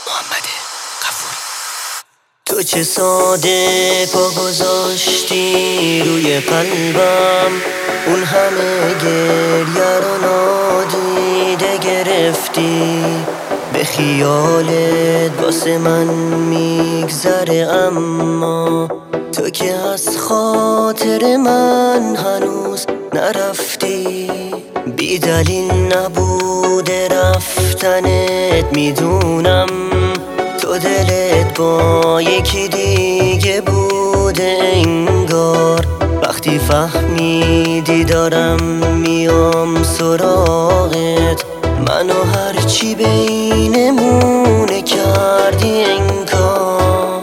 محمد غفوری. تو چه ساده پا گذاشتی روی قلبم، اون همه گریه رو نادیده گرفتی. به خیالت واسه من میگذره، اما تو که از خاطر من هنوز نرفتی. بی دلیل نبوده رفتنت، میدونم تو دلت با یکی دیگه بوده انگار. وقتی فهمیدی دارم میام سراغت، منو هرچی بینمونه کردی انکار.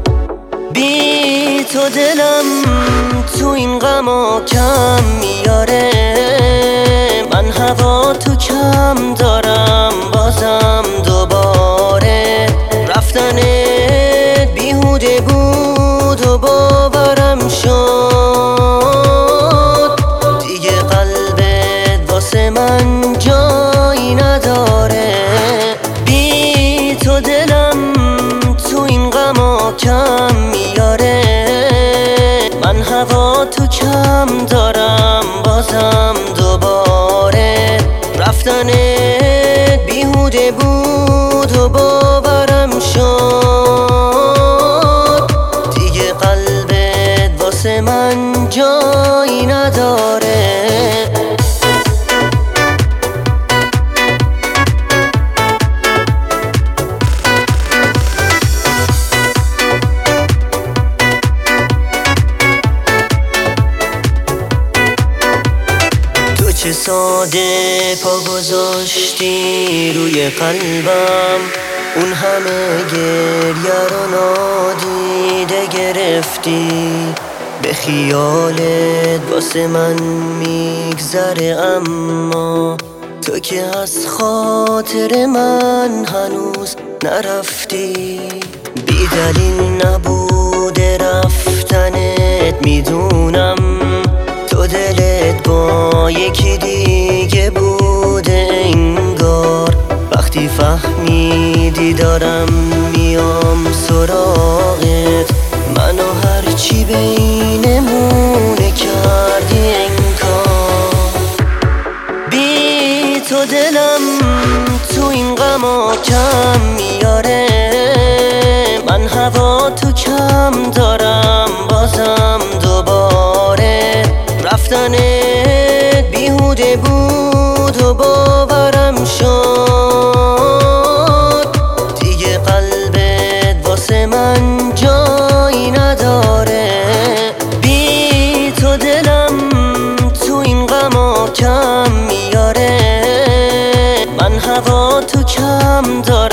بی تو دلم تو این غما کم میاره، من هوا تو کم دارم بازم دوباره. رفتنت بیهوده بود و باورم شد، دیگه قلبت واسه من جایی نداره. بی تو دلم تو این غما کم میاره، من هوا تو کم دارم بازم دوباره. رفتنت بیهوده بود و باورم شد، دیگه قلبت واسه من جایی نداره. چه ساده پا گذاشتی روی قلبم، اون همه گریه رو نادیده گرفتی. به خیالت واسه من میگذره، اما تو که از خاطر من هنوز نرفتی. بی دلیل نبوده رفتنت، میدونم تو دلت با یکی دیگه بوده انگار. وقتی فهمیدی دارم میام سراغت، منو هرچی بینمونه کردی انکار. بی تو دلم تو این غما کم میاره، من هوا تو کم دارم بازم دوباره. رفتنت بیهوده بود و باورم شد، دیگه قلبت واسه من جایی نداره. بی تو دلم تو این غما کم میاره، من هوا تو کم دارم